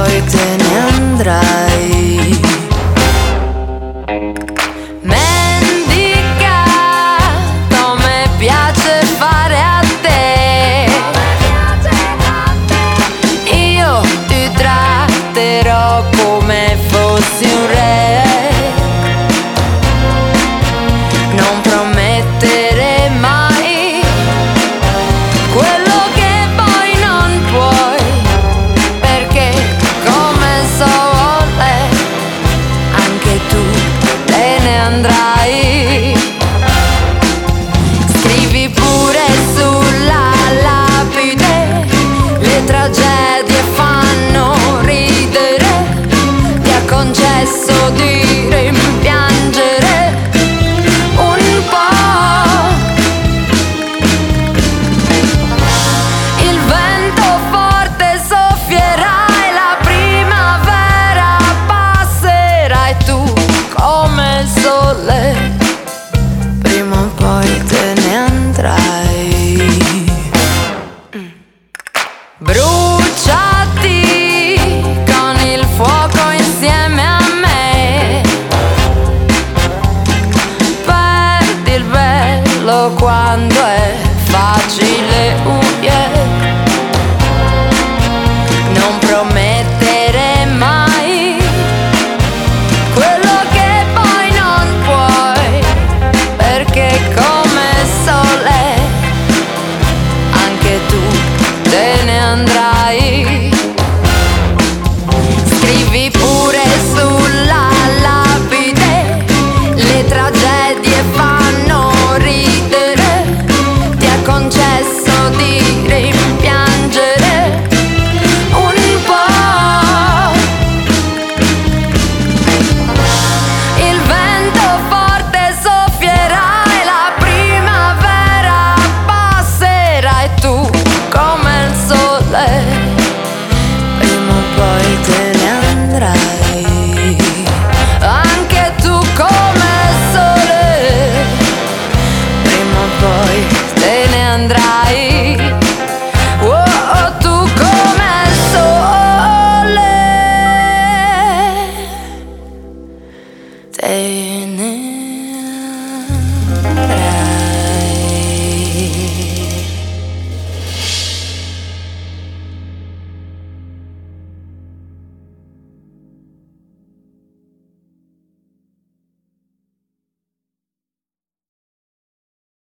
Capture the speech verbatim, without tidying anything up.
poi te ne andrai. Mendicato mi piace fare a te, io ti tratterò come fossi un re. Non promettere mai quello che poi non puoi, perché come sole anche tu te ne andrai. Scrivi pure sulla lapide, le tragedie fanno ridere, ti ha concesso di rimpiangere un po'. Il vento forte soffierà e la primavera passerà, e tu come il sole prima o poi te ne andrai. Bruciati con il fuoco insieme a me, perdi il bello quando è facile, uh, yeah. Non promettere mai quello che poi non puoi, perché come sole anche tu te ne andrai. Scrivi pure sulla lapide, le tragedie fanno ridere, ti ha concesso di rimpiangere un po'. Il vento forte soffierà e la primavera passerà, e tu come il sole prima o poi te ne andrai. Anche tu come il sole prima o poi te ne andrai. Oh, tu come il sole te ne